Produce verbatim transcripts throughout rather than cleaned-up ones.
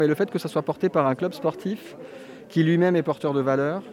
Et le fait que ça soit porté par un club sportif qui lui-même est porteur de valeurs,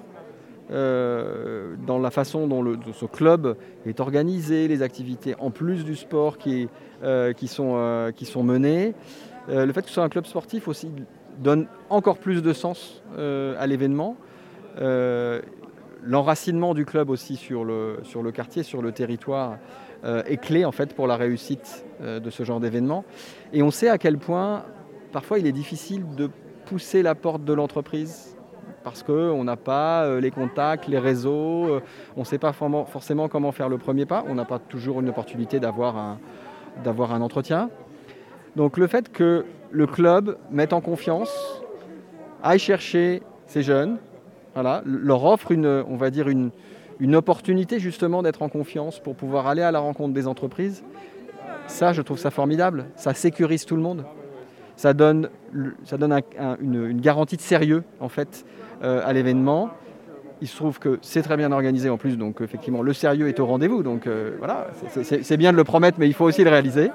euh, dans la façon dont le, ce club est organisé, les activités en plus du sport qui, euh, qui, sont, euh, qui sont menées, euh, le fait que ce soit un club sportif aussi donne encore plus de sens euh, à l'événement. Euh, l'enracinement du club aussi sur le, sur le quartier, sur le territoire, euh, est clé en fait pour la réussite euh, de ce genre d'événement. Et on sait à quel point parfois il est difficile de pousser la porte de l'entreprise parce qu'on n'a pas euh, les contacts, les réseaux, euh, on ne sait pas forcément comment faire le premier pas, on n'a pas toujours une opportunité d'avoir un, d'avoir un entretien. Donc le fait que le club mette en confiance, aille chercher ces jeunes, voilà, leur offre une, on va dire une, une opportunité justement d'être en confiance pour pouvoir aller à la rencontre des entreprises, ça je trouve ça formidable, ça sécurise tout le monde. Ça donne, ça donne un, un, une, une garantie de sérieux en fait euh, à l'événement. Il se trouve que c'est très bien organisé en plus, donc effectivement le sérieux est au rendez-vous. Donc euh, voilà, c'est, c'est, c'est bien de le promettre, mais il faut aussi le réaliser.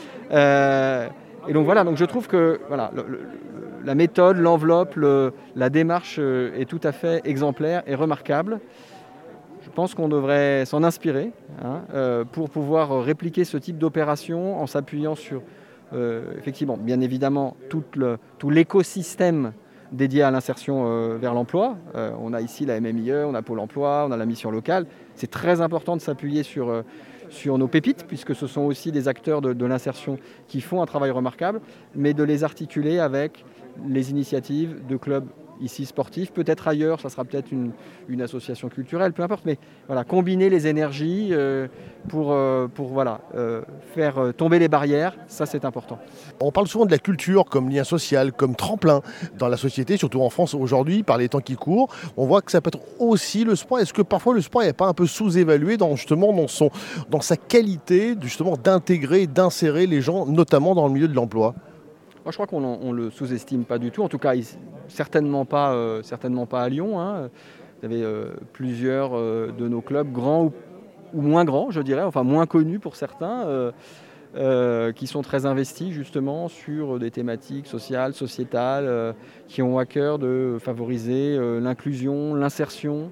Euh, et donc voilà, donc je trouve que voilà, le, le, la méthode, l'enveloppe, le, la démarche est tout à fait exemplaire et remarquable. Je pense qu'on devrait s'en inspirer hein, euh, pour pouvoir répliquer ce type d'opération en s'appuyant sur Euh, effectivement, bien évidemment, tout, le, tout l'écosystème dédié à l'insertion euh, vers l'emploi. Euh, on a ici la M M I E, on a Pôle emploi, on a la mission locale. C'est très important de s'appuyer sur, euh, sur nos pépites, puisque ce sont aussi des acteurs de, de l'insertion qui font un travail remarquable, mais de les articuler avec les initiatives de clubs ici sportifs, peut-être ailleurs, ça sera peut-être une, une association culturelle, peu importe, mais voilà, combiner les énergies euh, pour, euh, pour voilà, euh, faire tomber les barrières, ça c'est important. On parle souvent de la culture comme lien social, comme tremplin dans la société, surtout en France aujourd'hui, par les temps qui courent. On voit que ça peut être aussi le sport. Est-ce que parfois le sport n'est pas un peu sous-évalué dans, justement, dans, son, dans sa qualité justement, d'intégrer, d'insérer les gens, notamment dans le milieu de l'emploi ? Moi, je crois qu'on ne le sous-estime pas du tout, en tout cas certainement pas, euh, certainement pas à Lyon. Hein. Il y avait euh, plusieurs euh, de nos clubs, grands ou, ou moins grands, je dirais, enfin moins connus pour certains, euh, euh, qui sont très investis justement sur des thématiques sociales, sociétales, euh, qui ont à cœur de favoriser euh, l'inclusion, l'insertion.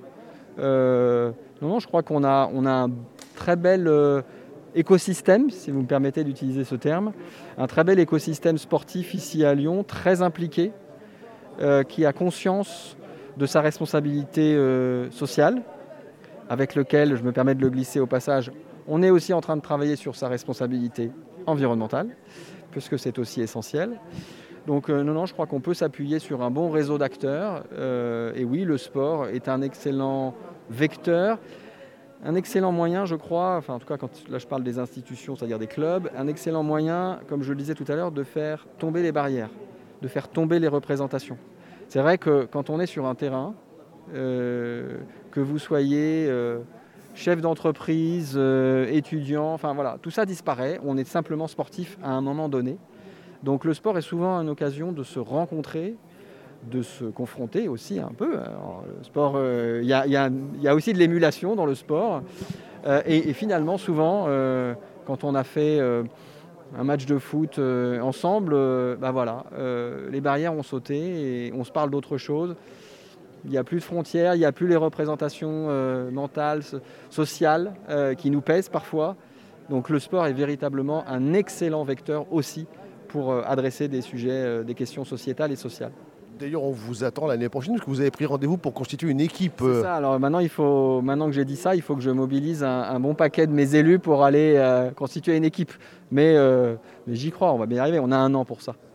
Euh, non, non, je crois qu'on a, on a un très bel... Euh, écosystème, si vous me permettez d'utiliser ce terme, un très bel écosystème sportif ici à Lyon, très impliqué, euh, qui a conscience de sa responsabilité euh, sociale, avec lequel, je me permets de le glisser au passage, on est aussi en train de travailler sur sa responsabilité environnementale, puisque c'est aussi essentiel. Donc euh, non, non, je crois qu'on peut s'appuyer sur un bon réseau d'acteurs, euh, et oui, le sport est un excellent vecteur. Un excellent moyen, je crois, enfin en tout cas quand là je parle des institutions, c'est-à-dire des clubs, un excellent moyen, comme je le disais tout à l'heure, de faire tomber les barrières, de faire tomber les représentations. C'est vrai que quand on est sur un terrain, euh, que vous soyez euh, chef d'entreprise, euh, étudiant, enfin voilà, tout ça disparaît, on est simplement sportif à un moment donné. Donc le sport est souvent une occasion de se rencontrer, de se confronter aussi un peu. Alors, le sport, il euh, y, y, y a aussi de l'émulation dans le sport. Euh, et, et finalement, souvent, euh, quand on a fait euh, un match de foot euh, ensemble, euh, bah voilà, euh, les barrières ont sauté et on se parle d'autre chose. Il n'y a plus de frontières, il n'y a plus les représentations euh, mentales, sociales euh, qui nous pèsent parfois. Donc le sport est véritablement un excellent vecteur aussi pour euh, adresser des sujets, euh, des questions sociétales et sociales. D'ailleurs, on vous attend l'année prochaine parce que vous avez pris rendez-vous pour constituer une équipe. C'est ça. Alors maintenant, il faut, maintenant que j'ai dit ça, il faut que je mobilise un, un bon paquet de mes élus pour aller euh, constituer une équipe. Mais, euh, mais j'y crois, on va bien y arriver. On a un an pour ça.